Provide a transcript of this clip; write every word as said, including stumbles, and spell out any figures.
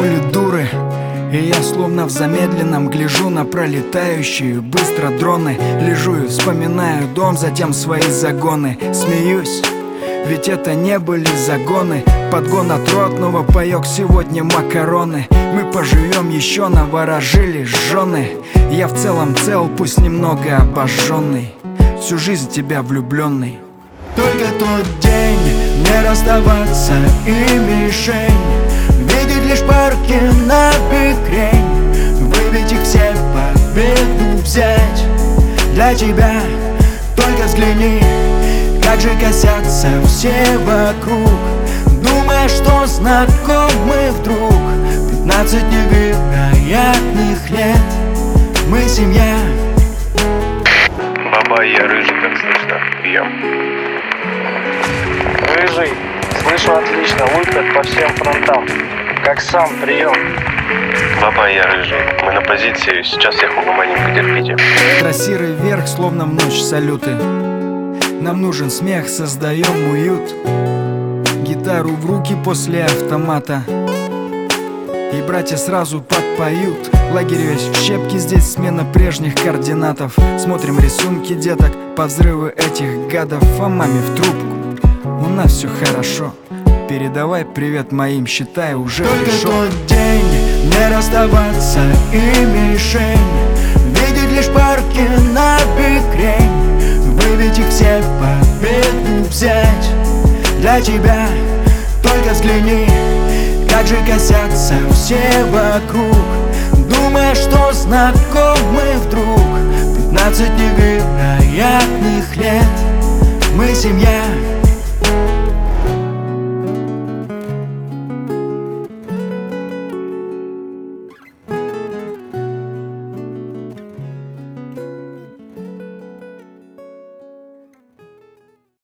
были дуры, и я словно в замедленном гляжу на пролетающие быстро дроны. Лежу и вспоминаю дом, затем свои загоны. Смеюсь, ведь это не были загоны. Подгон от ротного, паёк сегодня макароны. Мы поживем еще, наворожили жжены. Я в целом цел, пусть немного обожженный, всю жизнь в тебя влюбленный. Только тот день, не расставаться и мишень, видеть лишь парки на бикрень, выбить их все, победу взять. Для тебя только взгляни, как же косятся все вокруг, думая, что знакомы вдруг. Пятнадцать невероятных лет, мы семья. Баба, я рыжий, как слышно, пьем. Рыжий, слышу отлично, выход по всем фронтам. Как сам, прием. Баба, я рыжий, мы на позиции, сейчас всех угомоним, потерпите. Трассиры вверх, словно в ночь салюты. Нам нужен смех, создаем уют. Гитару в руки после автомата, и братья сразу подпоют. Лагерь весь в щепки, здесь смена прежних координатов. Смотрим рисунки деток по взрывы этих гадов. А маме в трубку: у нас все хорошо, передавай привет моим, считай, уже только пришел. тот день, не расставаться и мишень, видеть лишь парки на бикрень, выбить их все, победу взять. Для тебя только взгляни, как же косятся все вокруг, думая, что знакомы вдруг. Пятнадцать невероятных лет, мы семья.